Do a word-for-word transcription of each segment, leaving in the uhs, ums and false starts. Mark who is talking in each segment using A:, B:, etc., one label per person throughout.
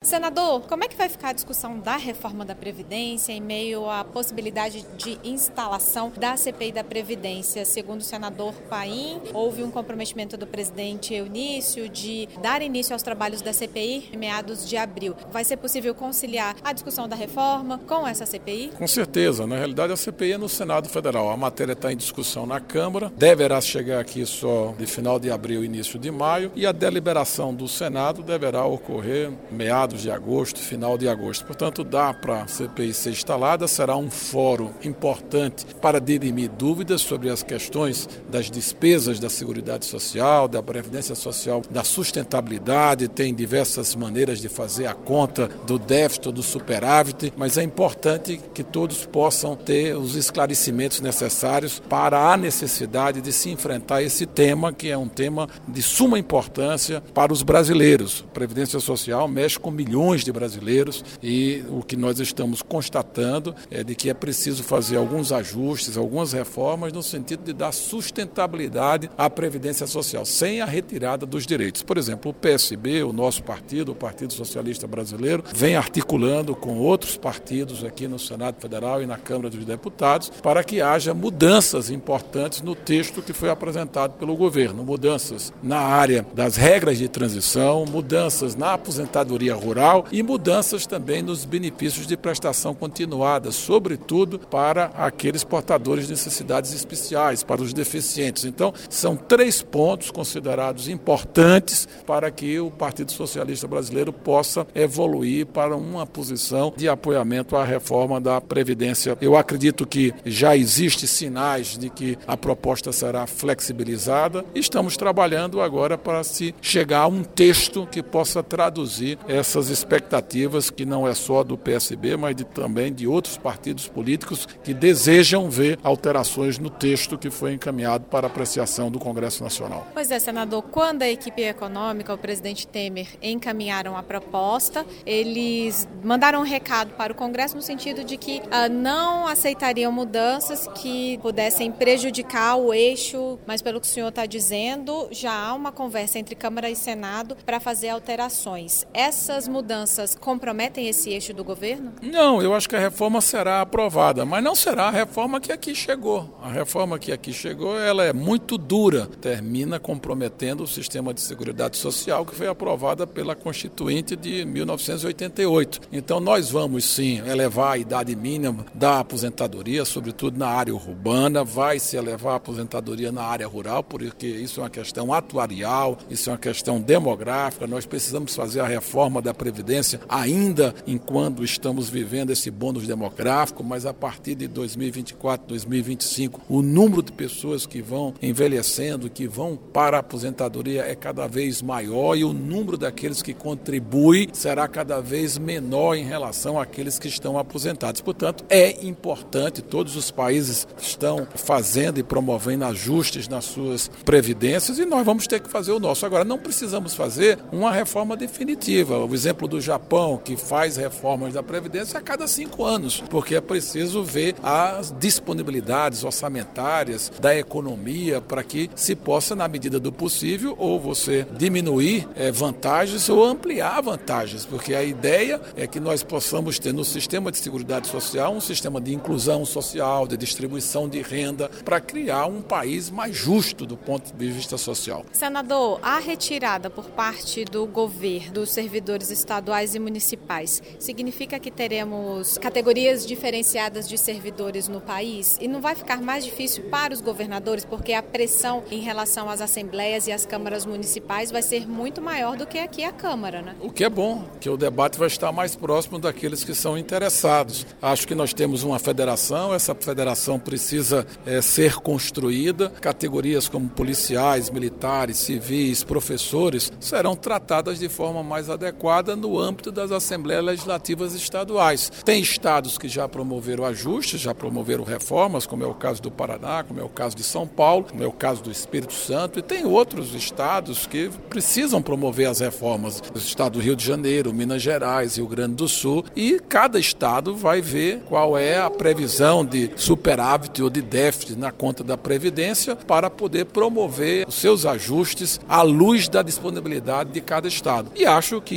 A: Senador, como é que vai ficar a discussão da reforma da Previdência em meio à possibilidade de instalação da C P I da Previdência? Segundo o senador Paim, houve um comprometimento do presidente Eunício de dar início aos trabalhos da C P I em meados de abril. Vai ser possível conciliar a discussão da reforma com essa C P I?
B: Com certeza. Na realidade, a C P I é no Senado Federal. A matéria está em discussão na Câmara, deverá chegar aqui só de final de abril, início de maio, e a deliberação do Senado deverá ocorrer meados de agosto, final de agosto. Portanto, dá para a C P I ser instalada, será um fórum importante para dirimir dúvidas sobre as questões das despesas da Seguridade Social, da Previdência Social, da sustentabilidade. Tem diversas maneiras de fazer a conta do déficit ou do superávit, mas é importante que todos possam ter os esclarecimentos necessários para a necessidade de se enfrentar esse tema, que é um tema de suma importância para os brasileiros. A Previdência Social mexe com milhões de brasileiros e o que nós estamos constatando é de que é preciso fazer alguns ajustes, algumas reformas no sentido de dar sustentabilidade à Previdência Social, sem a retirada dos direitos. Por exemplo, o P S B, o nosso partido, o Partido Socialista Brasileiro, vem articulando com outros partidos aqui no Senado Federal e na Câmara dos Deputados para que haja mudanças importantes no texto que foi apresentado pelo governo. Mudanças na área das regras de transição, mudanças na aposentadoria rural e mudanças também nos benefícios de prestação continuada, sobretudo para aqueles portadores de necessidades especiais, para os deficientes. Então, são três pontos considerados importantes para que o Partido Socialista Brasileiro possa evoluir para uma posição de apoiamento à reforma da Previdência. Eu acredito que já existem sinais de que a proposta será flexibilizada. Estamos trabalhando agora para se chegar a um texto que possa traduzir essas expectativas, que não é só do P S B, mas de, também de outros partidos políticos que desejam ver alterações no texto que foi encaminhado para apreciação do Congresso Nacional.
A: Pois é, senador, quando a equipe econômica, o presidente Temer, encaminharam a proposta, eles mandaram um recado para o Congresso no sentido de que uh, não aceitariam mudanças que pudessem prejudicar o eixo, mas pelo que o senhor está dizendo, já há uma conversa entre Câmara e Senado para fazer alterações. Essas mudanças comprometem esse eixo do governo?
B: Não, eu acho que a reforma será aprovada, mas não será a reforma que aqui chegou. A reforma que aqui chegou, ela é muito dura, termina comprometendo o sistema de seguridade social que foi aprovada pela Constituinte de mil novecentos e oitenta e oito. Então nós vamos sim elevar a idade mínima da aposentadoria, sobretudo na área urbana, vai se elevar a aposentadoria na área rural, porque isso é uma questão atuarial, isso é uma questão demográfica, nós precisamos fazer a reforma da Previdência ainda enquanto estamos vivendo esse bônus demográfico, mas a partir de dois mil e vinte e quatro, dois mil e vinte e cinco, o número de pessoas que vão envelhecendo, que vão para a aposentadoria é cada vez maior e o número daqueles que contribuem será cada vez menor em relação àqueles que estão aposentados. Portanto, é importante, todos os países estão fazendo e promovendo ajustes nas suas previdências e nós vamos ter que fazer o nosso. Agora, não precisamos fazer uma reforma definitiva. O exemplo do Japão, que faz reformas da Previdência a cada cinco anos, porque é preciso ver as disponibilidades orçamentárias da economia para que se possa, na medida do possível, ou você diminuir é, vantagens ou ampliar vantagens, porque a ideia é que nós possamos ter no sistema de seguridade social um sistema de inclusão social, de distribuição de renda, para criar um país mais justo do ponto de vista social.
A: Senador, a retirada por parte do governo dos servidores estaduais e municipais significa que teremos categorias diferenciadas de servidores no país e não vai ficar mais difícil para os governadores porque a pressão em relação às assembleias e às câmaras municipais vai ser muito maior do que aqui a Câmara, né?
B: O que é bom, que o debate vai estar mais próximo daqueles que são interessados. Acho que nós temos uma federação, essa federação precisa é, ser construída, categorias como policiais, militares, civis, professores, serão tratadas de forma mais adequada no âmbito das assembleias legislativas estaduais. Tem estados que já promoveram ajustes, já promoveram reformas, como é o caso do Paraná, como é o caso de São Paulo, como é o caso do Espírito Santo, e tem outros estados que precisam promover as reformas. O estado do Rio de Janeiro, Minas Gerais, Rio Grande do Sul, e cada estado vai ver qual é a previsão de superávit ou de déficit na conta da Previdência para poder promover os seus ajustes à luz da disponibilidade de cada estado. E acho que isso será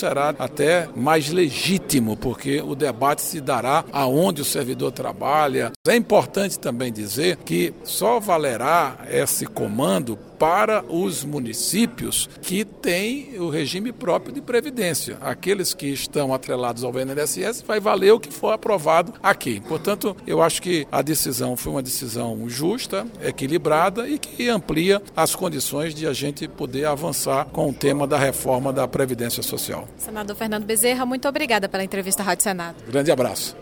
B: será até mais legítimo, porque o debate se dará aonde o servidor trabalha. É importante também dizer que só valerá esse comando para os municípios que têm o regime próprio de previdência. Aqueles que estão atrelados ao I N S S vai valer o que for aprovado aqui. Portanto, eu acho que a decisão foi uma decisão justa, equilibrada e que amplia as condições de a gente poder avançar com o tema da reforma da Previdência Social.
A: Senador Fernando Bezerra, muito obrigada pela entrevista à Rádio Senado.
B: Grande abraço.